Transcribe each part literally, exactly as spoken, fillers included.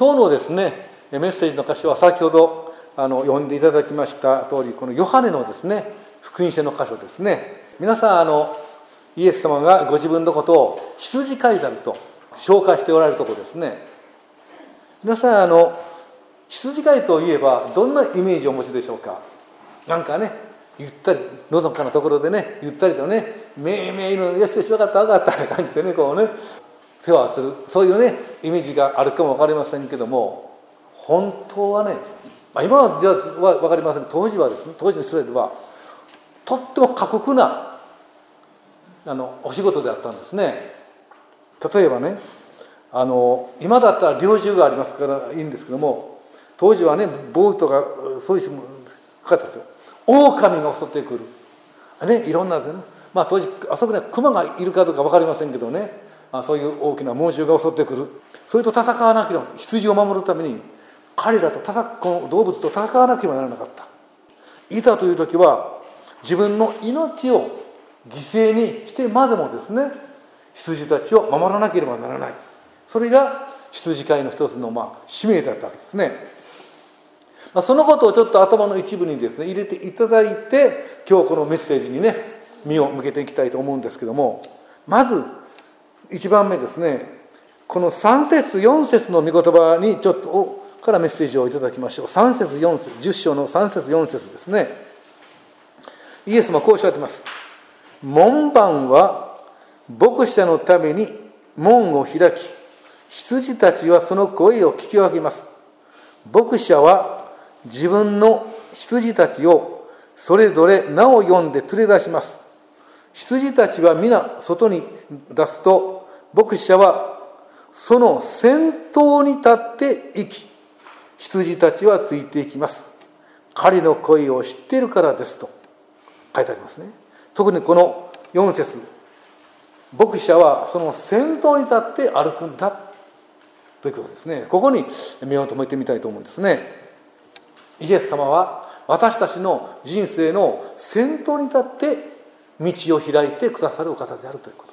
今日のですねメッセージの箇所は先ほどあの読んでいただきました通り、このヨハネのですね福音書の箇所ですね。皆さんあのイエス様がご自分のことを羊飼いであると紹介しておられるところですね。皆さんあの羊飼いといえばどんなイメージをお持ちでしょうか。なんかねゆったりのどかなところでねゆったりとねめいめいのよしよし分かった分かったって感じでねこうね世話する、そういうねイメージがあるかも分かりませんけども、本当はね、まあ、今はじゃあ分かりません。当時はですね当時のイスラエルはとっても過酷なあのお仕事であったんですね。例えばねあの今だったら猟銃がありますからいいんですけども、当時はねボーイとかそういう人もかかったですよ。狼が襲ってくる、ね、いろんなですね、まあ、当時あそこには熊がいるかどうか分かりませんけどね、まあ、そういう大きな猛獣が襲ってくる。それと戦わなければ、羊を守るために彼らと戦この動物と戦わなければならなかった。いざという時は自分の命を犠牲にしてまでもですね羊たちを守らなければならない。それが羊飼いの一つのまあ使命だったわけですね。まあ、そのことをちょっと頭の一部にですね入れていただいて、今日このメッセージにね身を向けていきたいと思うんですけども、まず一番目ですね、このさん節よん節の御言葉にちょっとからメッセージをいただきましょう。さん節よん節、じゅっ章のさん節よん節ですね。イエスもこうおっしゃっています。門番は牧者のために門を開き、羊たちはその声を聞き分けます。牧者は自分の羊たちをそれぞれ名を呼んで連れ出します。羊たちは皆外に出すと、牧者はその先頭に立って行き、羊たちはついていきます。彼の声を知っているからですと書いてありますね。特にこのよん節、牧者はその先頭に立って歩くんだということですね。ここに目を留めてみたいと思うんですね。イエス様は私たちの人生の先頭に立って道を開いてくださるお方であるということ。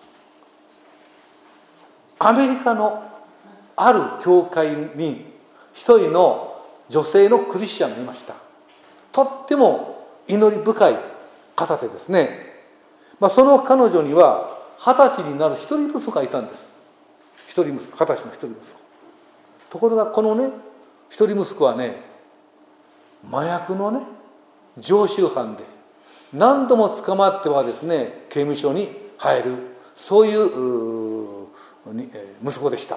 アメリカのある教会に一人の女性のクリスチャンがいました。とっても祈り深い方でですね、まあ、その彼女には二十歳になる一人息子がいたんです。一人息子、二十歳の一人息子。ところがこのね一人息子はね麻薬のね常習犯で何度も捕まってはですね刑務所に入る、そういう息子でした。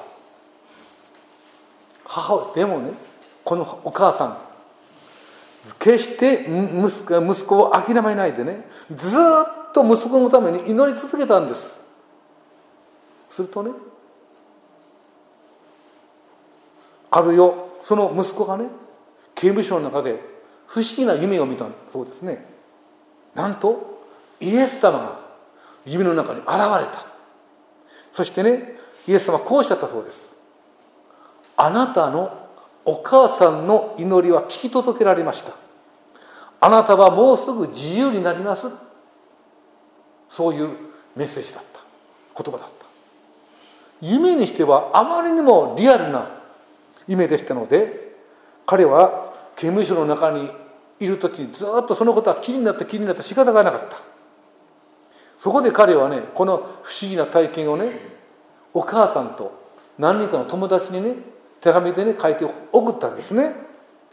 母でもねこのお母さん決して息子を諦めないでねずっと息子のために祈り続けたんです。するとねあるよその息子がね刑務所の中で不思議な夢を見たそうですね。なんとイエス様が夢の中に現れた。そしてねイエス様はこうおっしゃったそうです。あなたのお母さんの祈りは聞き届けられました。あなたはもうすぐ自由になります。そういうメッセージだった、言葉だった。夢にしてはあまりにもリアルな夢でしたので、彼は刑務所の中にいる時にずっとそのことは気になって気になって仕方がなかった。そこで彼はねこの不思議な体験をねお母さんと何人かの友達にね手紙でね書いて送ったんですね。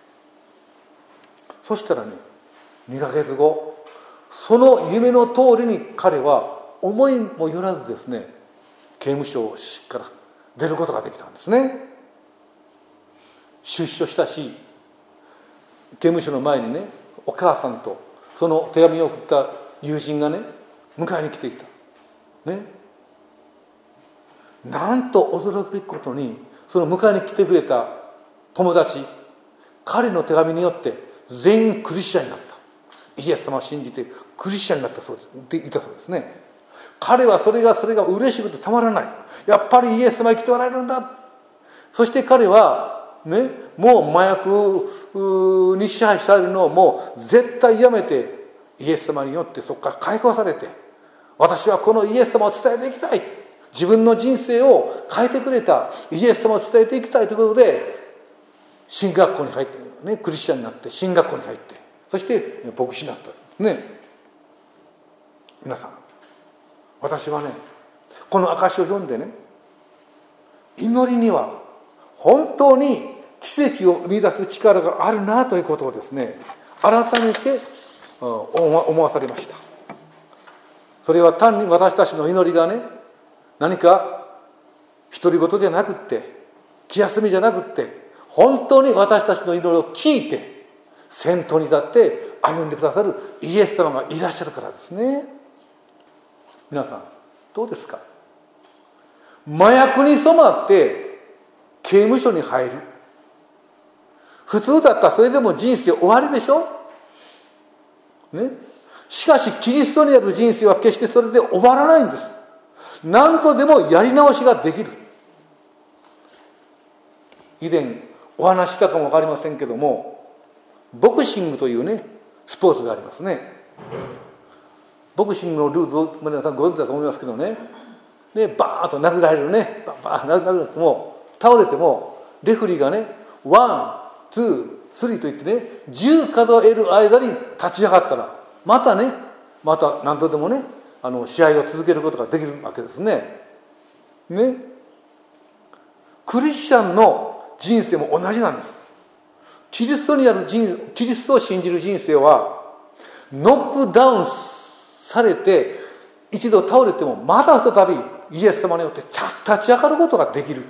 そしたらねにかげつごその夢の通りに彼は思いもよらずですね刑務所から出ることができたんですね。出所したし刑務所の前にねお母さんとその手紙を送った友人がね迎えに来ていたね。なんと驚くべきことにその迎えに来てくれた友達、彼の手紙によって全員クリスチャンになった。イエス様を信じてクリスチャンになったそうです。でいたそうですね。彼はそれがそれが嬉しくてたまらない。やっぱりイエス様生きておられるんだ。そして彼はねもう麻薬に支配されるのをもう絶対やめてイエス様によってそこから解放されて、私はこのイエス様を伝えていきたい、自分の人生を変えてくれたイエス様を伝えていきたいということで進学校に入って、ね、クリスチャンになって進学校に入って、そして牧師になったね。皆さん、私はねこの証を読んでね、祈りには本当に奇跡を生み出す力があるなということをですね、改めて思わされました。それは単に私たちの祈りがね、何か独り言じゃなくって、気休めじゃなくって、本当に私たちの祈りを聞いて先頭に立って歩んでくださるイエス様がいらっしゃるからですね。皆さんどうですか。麻薬に染まって刑務所に入る、普通だったらそれでも人生終わりでしょ、ね、しかしキリストにある人生は決してそれで終わらないんです。何度でもやり直しができる。以前お話したかも分かりませんけども、ボクシングというねスポーツがありますね。ボクシングのルールを皆さんご存知だと思いますけどね、でバーンと殴られるね、バーンバーン殴られても倒れてもレフェリーがねワンツースリーと言ってねじゅう数える間に立ち上がったらまたねまた何度でもねあの試合を続けることができるわけですね。ね、クリスチャンの人生も同じなんです。キリストにある人キリストを信じる人生はノックダウンされて一度倒れてもまた再びイエス様によって立ち上がることができる。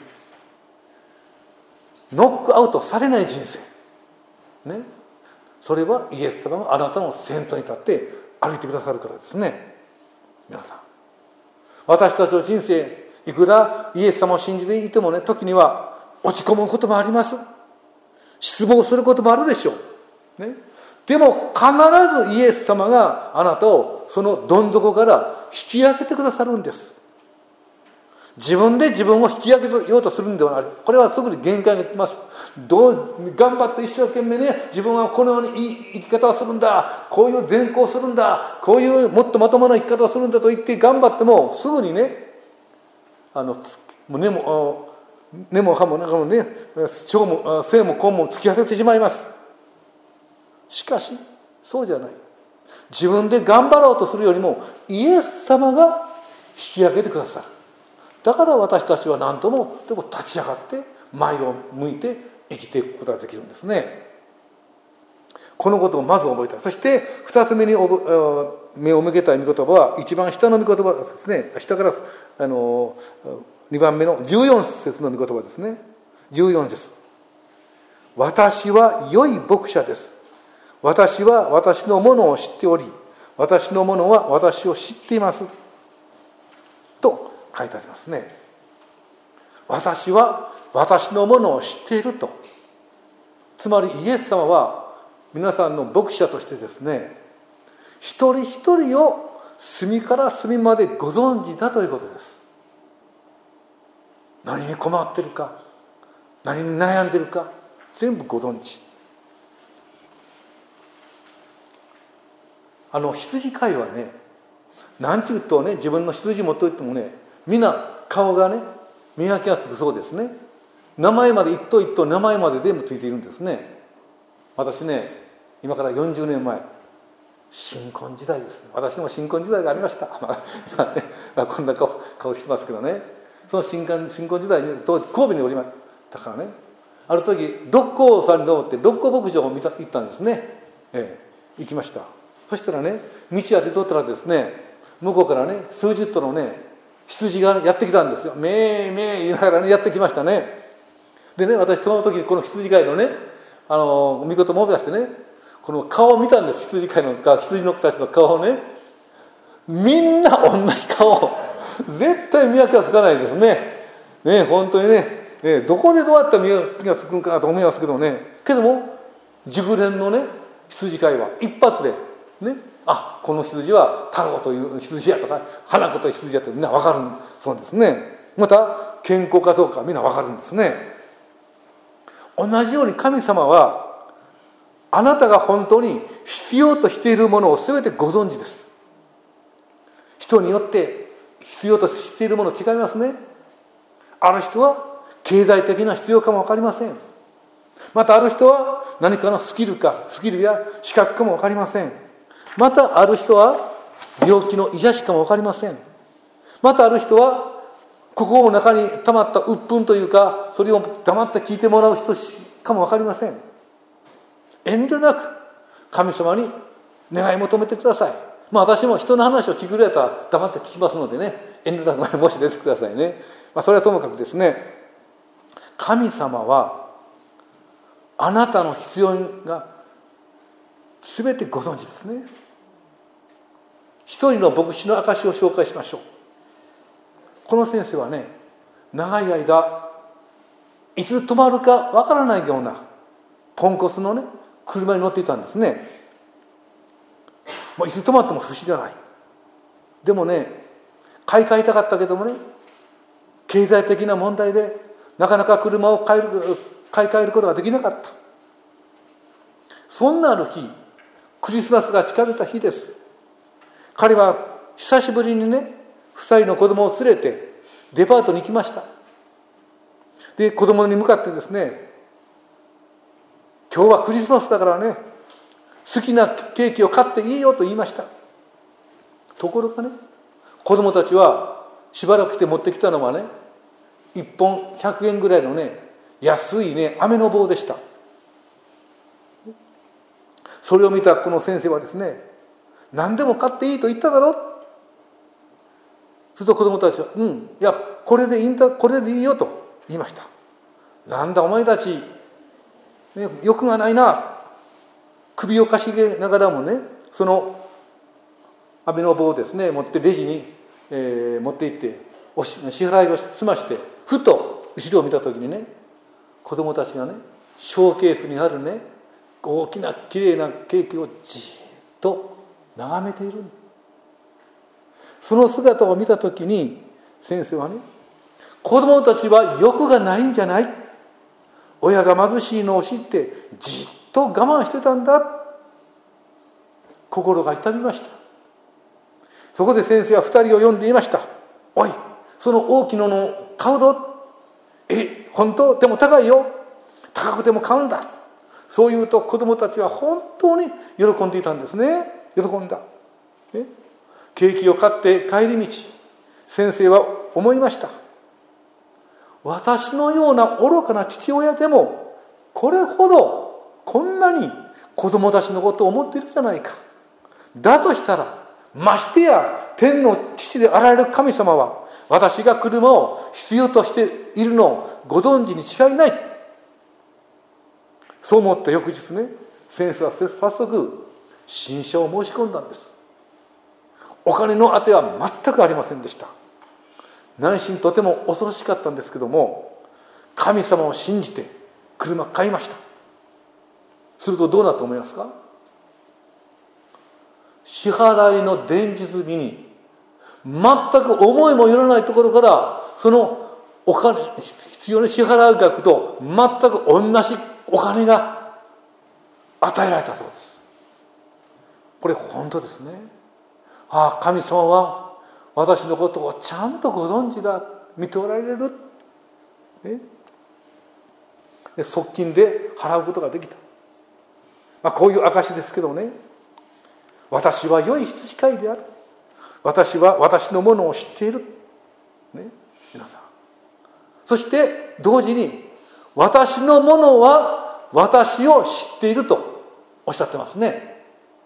ノックアウトされない人生、ね、それはイエス様があなたの先頭に立って歩いてくださるからですね。皆さん、私たちの人生いくらイエス様を信じていてもね、時には落ち込むこともあります。失望することもあるでしょう、ね、でも必ずイエス様があなたをそのどん底から引き上げてくださるんです。自分で自分を引き上げようとするんではない。これはすぐに限界が来ます。どう頑張って一生懸命ね、自分はこのようにいい生き方をするんだ、こういう善行をするんだ、こういうもっとまともな生き方をするんだと言って頑張ってもすぐにね、あの根も根も葉も中もね、腸も性も根も突き当ててしまいます。しかしそうじゃない。自分で頑張ろうとするよりもイエス様が引き上げてくださる。だから私たちは何度もでも立ち上がって前を向いて生きていくことができるんですね。このことをまず覚えたい。そして二つ目に目を向けたい御言葉は一番下の御言葉ですね。下からあのにばんめのじゅうよん節の御言葉ですね。じゅうよん節。私は良い牧者です。私は私のものを知っており、私のものは私を知っています。と書いてありますね。私は私のものを知っていると。つまりイエス様は皆さんの牧者としてですね、一人一人を隅から隅までご存知だということです。何に困ってるか、何に悩んでるか、全部ご存知。あの羊飼いはね、何ちゅうとね、自分の羊持っておいてもね、みんな顔がね見分けがつくそうですね。名前まで一頭一頭名前まで全部ついているんですね。私ね、今からよんじゅうねんまえ、新婚時代ですね。私も新婚時代がありました。今ね、こんな 顔, 顔してますけどね、その新婚新婚時代に当時神戸におりましたからね、ある時六甲山に登って六甲牧場を見た行ったんですね、ええ、行きました。そしたらね、道歩いてとったらですね、向こうからね数十頭のね羊がやってきたんですよ。めーめー言いながらねやってきましたね。でね、私その時にこの羊飼いのねあの御事を思い出してね、この顔を見たんです。羊飼いの顔、羊の子たちの顔をね、みんな同じ顔、絶対見分けがつかないですね。ね、本当にね、ね、どこでどうやったら見分けがつくんかなと思いますけどね。けども熟練のね羊飼いは一発でね、あ、この羊は太郎という羊やとか花子という羊やとみんな分かるそうですね。また健康かどうかみんな分かるんですね。同じように神様はあなたが本当に必要としているものを全てご存知です。人によって必要としているもの違いますね。ある人は経済的な必要かも分かりません。 またある人は何かのスキルかスキルや資格かも分かりません。またある人は病気の癒しかも分かりません。またある人は心の中に溜まった鬱憤というか、それを黙って聞いてもらう人かも分かりません。遠慮なく神様に願い求めてください。まあ私も人の話を聞くぐらいだったら黙って聞きますのでね、遠慮なくもし出てくださいね。まあそれはともかくですね、神様はあなたの必要が全てご存知ですね。一人の牧師の証を紹介しましょう。この先生はね、長い間いつ止まるかわからないようなポンコツのね車に乗っていたんですね。もういつ止まっても不思議はない。でもね、買い替えたかったけどもね、経済的な問題でなかなか車を買える買い替えることができなかった。そんなある日、クリスマスが近づいた日です。彼は久しぶりにね、二人の子供を連れてデパートに行きました。で、子供に向かってですね、今日はクリスマスだからね、好きなケーキを買っていいよと言いました。ところがね、子供たちはしばらくして持ってきたのはね、いっぽんひゃくえんぐらいのね、安いね、飴の棒でした。それを見たこの先生はですね、何でも買っていいと言っただろう。すると子供たちは、うん、いや、これでいいんだ、これでいいよと言いました。なんだお前たち、ね、欲がないな。首をかしげながらもね、その飴の棒をですね、持ってレジに、えー、持って行って、おし支払いを済まして、ふと後ろを見たときにね、子供たちがね、ショーケースにあるね、大きなきれいなケーキをじーっと眺めている。その姿を見たときに先生はね、子供たちは欲がないんじゃない、親が貧しいのを知ってじっと我慢してたんだ、心が痛みました。そこで先生は二人を呼んで言いました。おい、その大きなのを買うぞ。え、本当？でも高いよ。高くても買うんだ。そう言うと子供たちは本当に喜んでいたんですね。喜んだ。ね、ケーキを買って帰り道、先生は思いました。私のような愚かな父親でもこれほどこんなに子供たちのことを思っているじゃないか。だとしたらましてや天の父であられる神様は私が車を必要としているのをご存知に違いない。そう思った翌日ね、先生は早速新車を申し込んだんです。お金の当ては全くありませんでした。内心とても恐ろしかったんですけども、神様を信じて車を買いました。するとどうなったと思いますか？支払いの前日日に全く思いもよらないところからそのお金、必要に支払う額と全く同じお金が与えられたそうです。これ本当ですね。ああ、神様は私のことをちゃんとご存知だ、見ておられる、ね、で側近で払うことができた、まあ、こういう証ですけどね、私は良い羊飼いである、私は私のものを知っている、ね、皆さん。そして同時に私のものは私を知っているとおっしゃってますね。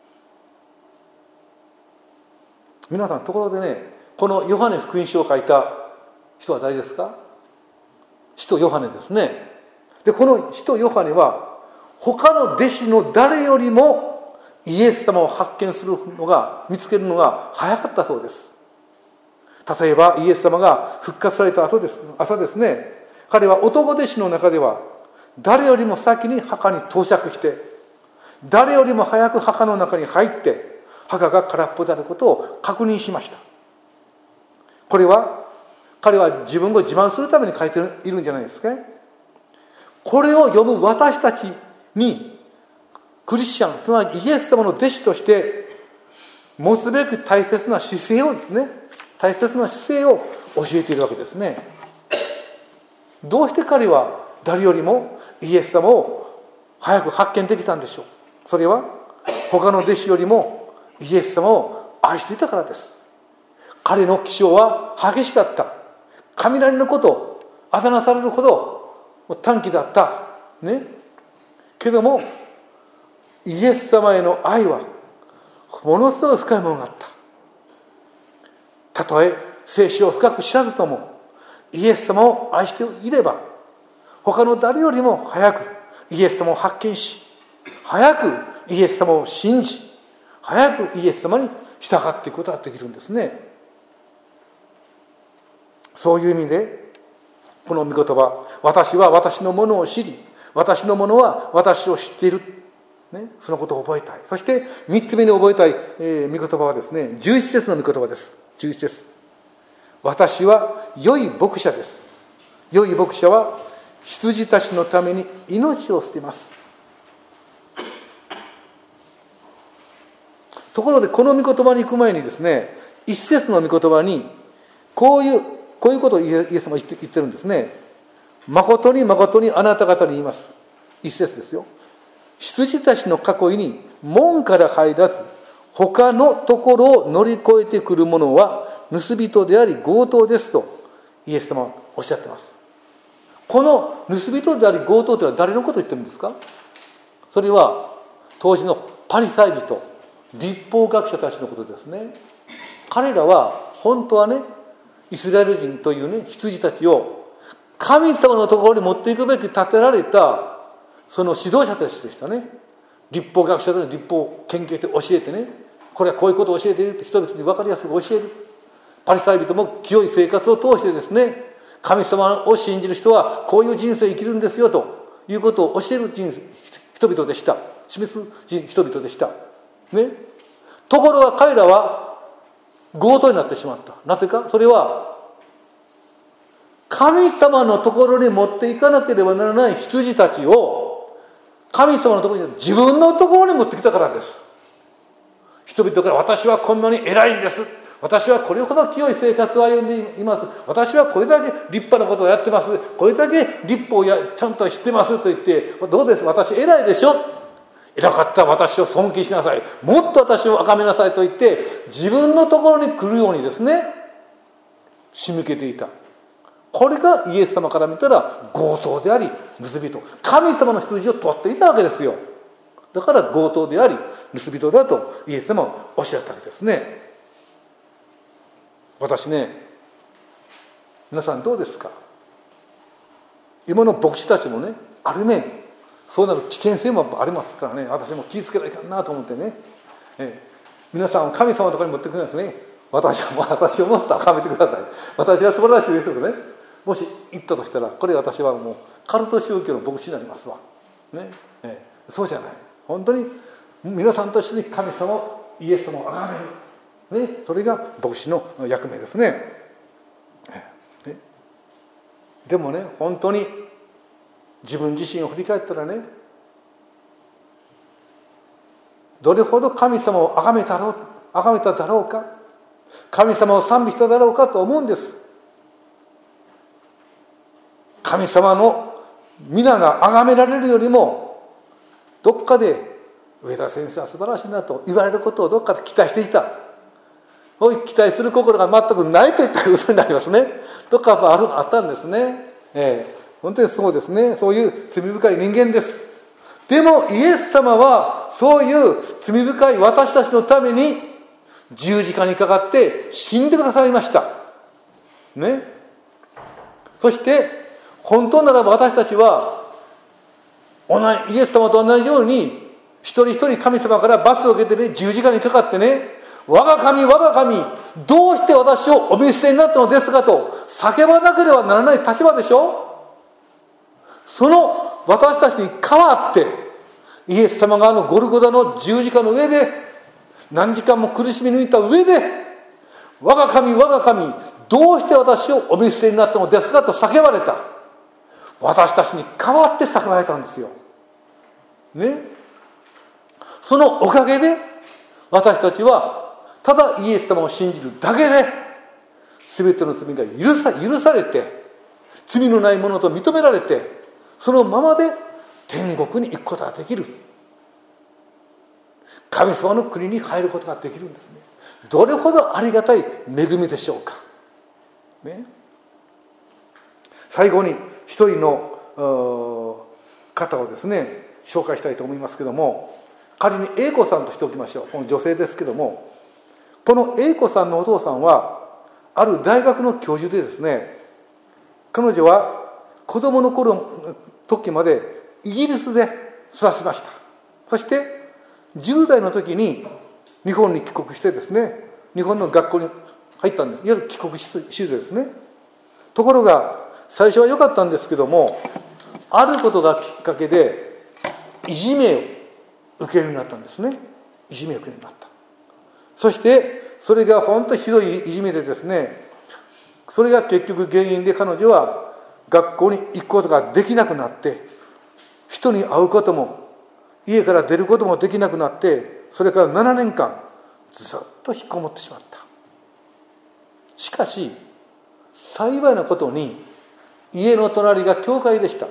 皆さん、ところでね、このヨハネ福音書を書いた人は誰ですか？使徒ヨハネですね。で、この使徒ヨハネは他の弟子の誰よりもイエス様を発見するのが、見つけるのが早かったそうです。例えばイエス様が復活された後です、朝ですね、彼は男弟子の中では誰よりも先に墓に到着して、誰よりも早く墓の中に入って墓が空っぽであることを確認しました。これは彼は自分を自慢するために書いているんじゃないですか。これを読む私たちにクリスチャン、つまりイエス様の弟子として持つべき大切な姿勢をですね、大切な姿勢を教えているわけですね。どうして彼は誰よりもイエス様を早く発見できたんでしょう。それは他の弟子よりもイエス様を愛していたからです。彼の気性は激しかった。雷のことをあざなされるほど短気だったね。けどもイエス様への愛はものすごい深いものがあった。たとえ聖書を深く知らずともイエス様を愛していれば、他の誰よりも早くイエス様を発見し、早くイエス様を信じ、早くイエス様に従っていくことができるんですね。そういう意味でこの御言葉、私は私のものを知り、私のものは私を知っている、ね、そのことを覚えたい。そして三つ目に覚えたい、えー、御言葉はですね、じゅういち節の御言葉です。じゅういち節、私は良い牧者です。良い牧者は羊たちのために命を捨てます。ところでこの御言葉に行く前にですね、一節の御言葉にこういうこういうことをイエス様は言って言ってるんですね。誠に誠にあなた方に言います。一節ですよ。羊たちの囲いに門から入らず他のところを乗り越えてくる者は盗人であり強盗ですとイエス様はおっしゃっています。この盗人であり強盗というのは誰のことを言ってるんですか？それは当時のパリサイ人、律法学者たちのことですね。彼らは本当はね、イスラエル人というね、羊たちを神様のところに持っていくべき立てられたその指導者たちでしたね。律法学者たちの律法を研究して教えてね、これはこういうことを教えているって人々に分かりやすく教える。パリサイ人も清い生活を通してですね、神様を信じる人はこういう人生を生きるんですよということを教える人人々でした。示す人々でした、ね、ところが彼らは強盗になってしまった。なぜか、それは神様のところに持っていかなければならない羊たちを神様のところに自分のところに持ってきたからです。人々から私はこんなに偉いんです、私はこれほど清い生活を歩んでいます、私はこれだけ立派なことをやってます、これだけ立法をやちゃんと知ってますと言って、どうです、私偉いでしょ、偉かったら私を尊敬しなさい、もっと私を崇めなさいと言って自分のところに来るようにですね仕向けていた。これがイエス様から見たら強盗であり盗人、神様の羊を取っていたわけですよ。だから強盗であり盗人だとイエス様はおっしゃったわけですね。私ね、皆さんどうですか？今の牧師たちもね、ある面そうなる危険性もありますからね、私も気をつけないかなと思ってね、ええ、皆さん神様のところに持ってくるんですね。私は私をもっと崇めてください、私は素晴らしいですけどね、もし言ったとしたらこれ私はもうカルト宗教の牧師になりますわ、ねええ、そうじゃない。本当に皆さんと一緒に神様イエス様を崇める、ね、それが牧師の役目ですね。ね、でもね、本当に自分自身を振り返ったらね、どれほど神様を崇めたろう、崇めただろうか、神様を賛美しただろうかと思うんです。神様の皆が崇められるよりもどっかで上田先生は素晴らしいなと言われることをどっかで期待していた。そういう期待する心が全くないといったら嘘になりますね。どっかあるあったんですね、ええ、本当にそうですね。そういう罪深い人間です。でもイエス様はそういう罪深い私たちのために十字架にかかって死んでくださいましたね。そして本当ならば私たちはイエス様と同じように一人一人神様から罰を受けてね、十字架にかかってね、我が神我が神どうして私をお見捨てになったのですかと叫ばなければならない立場でしょ。その私たちに代わってイエス様があのゴルゴダの十字架の上で何時間も苦しみ抜いた上で、我が神我が神どうして私をお見捨てになったのですかと叫ばれた。私たちに代わって叫ばれたんですよ、ね、そのおかげで私たちはただイエス様を信じるだけで全ての罪が許さ、許されて罪のないものと認められて、そのままで天国に行くことができる。神様の国に入ることができるんですね。どれほどありがたい恵みでしょうか、ね、最後に一人の方をですね紹介したいと思いますけども、仮に A 子さんとしておきましょう。この女性ですけども、この A 子さんのお父さんはある大学の教授でですね、彼女は子供の頃時までイギリスで育ちました。そしてじゅう代の時に日本に帰国してですね、日本の学校に入ったんです。いわゆる帰国子女ですね。ところが最初は良かったんですけども、あることがきっかけでいじめを受けるようになったんですね。いじめを受けるようになった。そしてそれが本当にひどいいじめでですね、それが結局原因で彼女は学校に行くことができなくなって、人に会うことも家から出ることもできなくなって、それからななねんかんずっと引っこもってしまった。しかし幸いなことに家の隣が教会でした。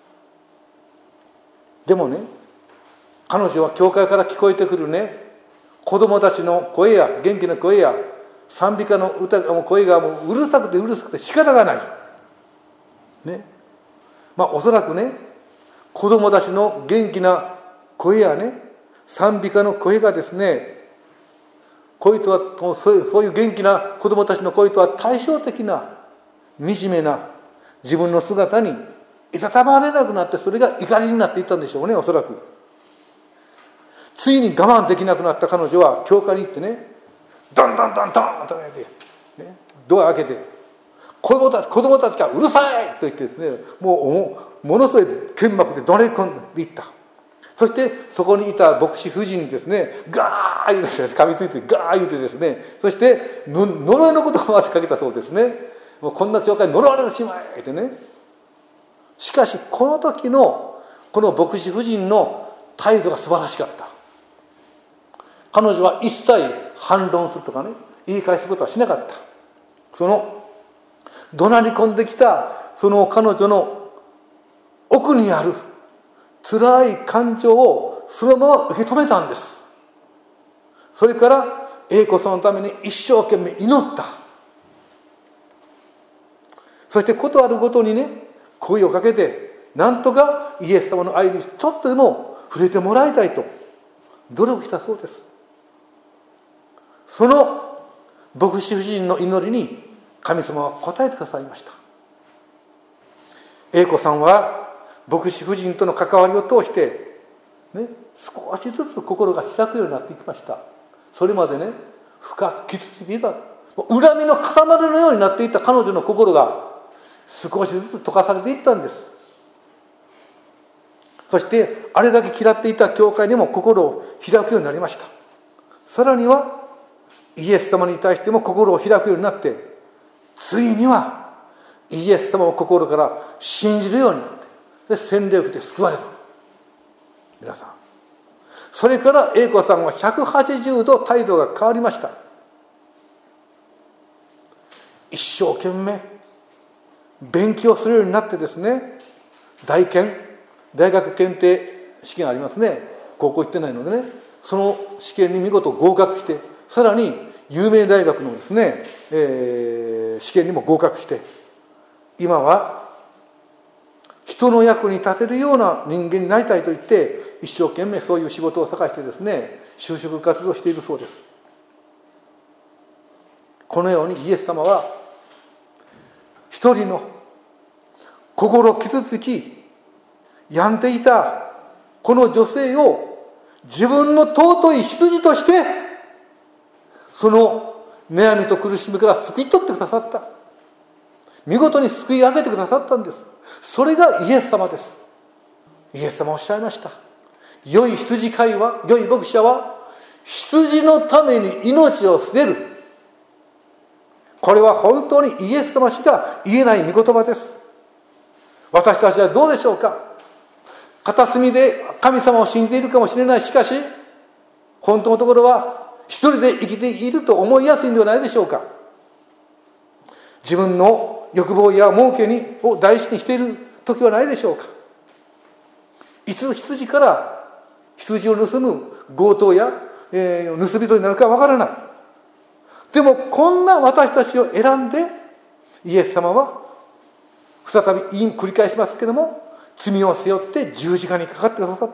でもね、彼女は教会から聞こえてくるね、子供たちの声や元気な声や賛美歌の歌の声がもううるさくてうるさくて仕方がないね。まあおそらくね、子供たちの元気な声やね、賛美歌の声がですね、声とはそういう、そういう元気な子供たちの声とは対照的な惨めな自分の姿にいたたまれなくなって、それが怒りになっていったんでしょうね、おそらく。ついに我慢できなくなった彼女は教会に行ってね、ドンドンドンドンとね、ドア開けて、子供たち、子供たちがうるさいと言ってですね、もうものすごい剣幕で怒鳴り込んでいった。そしてそこにいた牧師夫人にですね、ガーッ言うてですね、噛みついてガーッ言うてですね、そしての呪いの言葉までかけたそうですね。もうこんな教会に呪われてしまえってね。しかしこの時のこの牧師夫人の態度が素晴らしかった。彼女は一切反論するとかね、言い返すことはしなかった。その怒鳴り込んできたその彼女の奥にある辛い感情をそのまま受け止めたんです。それからA子さんのために一生懸命祈った。そしてことあるごとにね、声をかけて、なんとかイエス様の愛にちょっとでも触れてもらいたいと努力したそうです。その牧師夫人の祈りに神様は応えてくださいました。A子さんは牧師夫人との関わりを通して、ね、少しずつ心が開くようになっていきました。それまでね、深く傷ついていた、恨みの塊のようになっていた彼女の心が少しずつ溶かされていったんです。そしてあれだけ嫌っていた教会にも心を開くようになりました。さらにはイエス様に対しても心を開くようになって、ついにはイエス様を心から信じるようになって、で洗礼を受けて救われた。皆さん、それから A 子さんはひゃくはちじゅうど態度が変わりました。一生懸命勉強するようになってですね、大検大学検定試験ありますね。高校行ってないのでね、その試験に見事合格して、さらに有名大学のですね、えー、試験にも合格して、今は人の役に立てるような人間になりたいと言って、一生懸命そういう仕事を探してですね、就職活動しているそうです。このようにイエス様は一人の心傷つき病んでいたこの女性を自分の尊い羊としてその悩みと苦しみから救い取ってくださった。見事に救い上げてくださったんです。それがイエス様です。イエス様おっしゃいました。良い羊飼いは、良い牧者は羊のために命を捨てる。これは本当にイエス様しか言えない御言葉です。私たちはどうでしょうか。片隅で神様を信じているかもしれない。しかし本当のところは一人で生きていると思いやすいんではないでしょうか。自分の欲望や儲けにを大事にしている時はないでしょうか。 いつ羊から羊を盗む強盗や、えー、盗人になるかわからない。でもこんな私たちを選んでイエス様は再び言い繰り返しますけども、罪を背負って十字架にかかってくださった。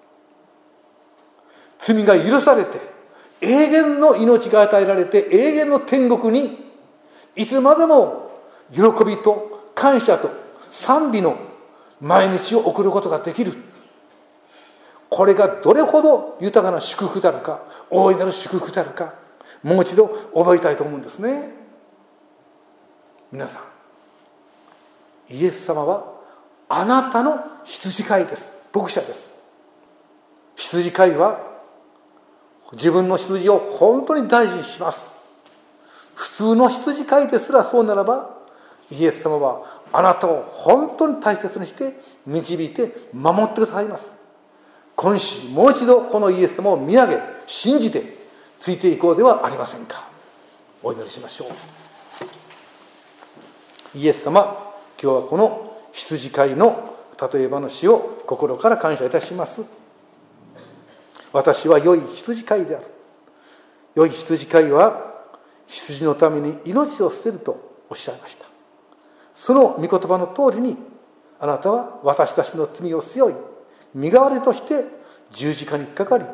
罪が許されて永遠の命が与えられて、永遠の天国にいつまでも喜びと感謝と賛美の毎日を送ることができる。これがどれほど豊かな祝福であるか、大いなる祝福であるか、もう一度覚えたいと思うんですね。皆さん、イエス様はあなたの羊飼いです。牧者です。羊飼いは自分の羊を本当に大事にします。普通の羊飼いですらそうならば、イエス様はあなたを本当に大切にして導いて守ってくださいます。今週もう一度このイエス様を見上げ信じてついていこうではありませんか。お祈りしましょう。イエス様、今日はこの羊飼いの例え話を心から感謝いたします。私は良い羊飼いである。良い羊飼いは羊のために命を捨てるとおっしゃいました。その御言葉の通りに、あなたは私たちの罪を背負い、身代わりとして十字架にかかり、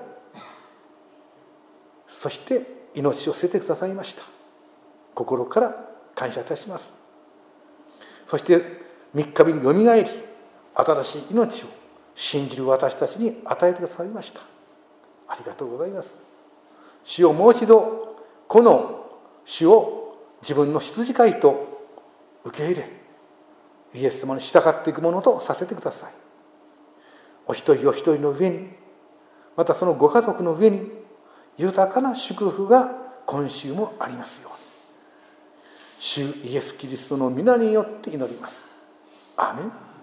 そして命を捨ててくださいました。心から感謝いたします。そして三日目によみがえり、新しい命を信じる私たちに与えてくださいました。ありがとうございます。主をもう一度この主を自分の羊飼いと受け入れ、イエス様に従っていくものとさせてください。お一人お一人の上に、またそのご家族の上に豊かな祝福が今週もありますように、主イエス・キリストの皆によって祈ります。アーメン。